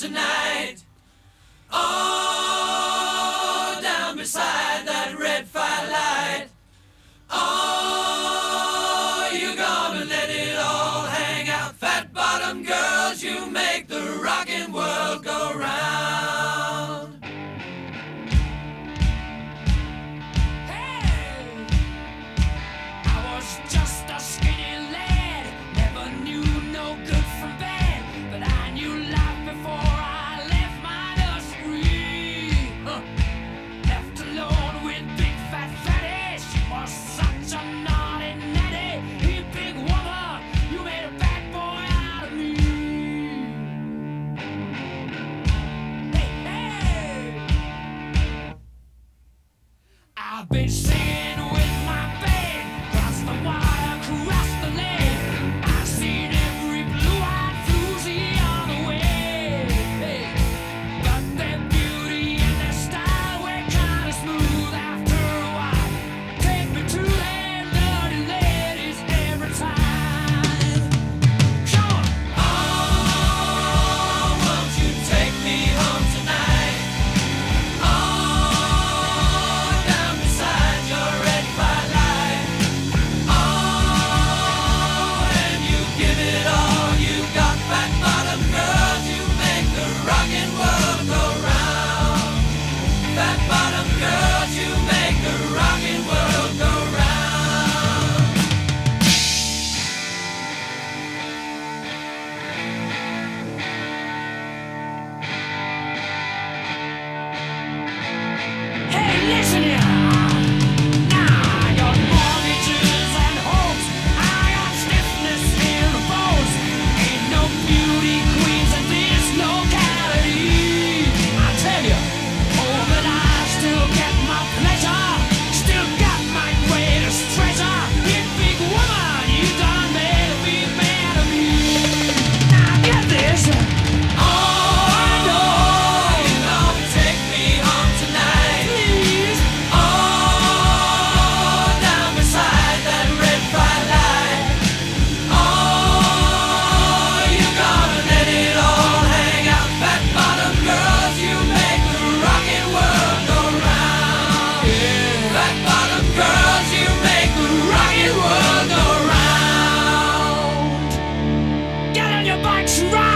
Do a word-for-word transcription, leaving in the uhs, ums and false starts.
tonight. Oh, down beside that red firelight. Oh, you're gonna let it all hang out. Fat bottom girls, you make the rockin' world go round. Hey, I was just a skinny lad, never knew no good from bad, but I knew life before I left my nursery. Huh. Left alone with big fat fatty, she was such a naughty natty. Hey, big woman, you made a bad boy out of me. Hey, hey, I've been singing with my band, cross the water, cross the lake. I've seen every blue-eyed floozy on the way. Hey, but their beauty and their style were kinda smooth after a while. Take me to them dirty ladies every time. Come on. Oh, won't you take me home tonight? Oh, down beside your red firelight. Oh, and you give it all you got. Fat bottom girls, you make the rockin' world go round. Fat bottom girls, you make the rockin' world go round. Hey, listen here. Now, your mortgages and hopes, I got stiffness in the bones. Ain't no beauty queens in this locality. I tell you, oh, but I still get my pleasure, still got my greatest treasure. You big woman, you done made a big man of me. Now, get this. Oh, I know. You gonna take me home tonight? Please. Oh, down beside that red firelight. Oh, you gonna let it all hang out. Fat bottom girls, you make the rockin' world go round. Fat bottom girls, you make the rockin' world go round. Get on your bikes and ride!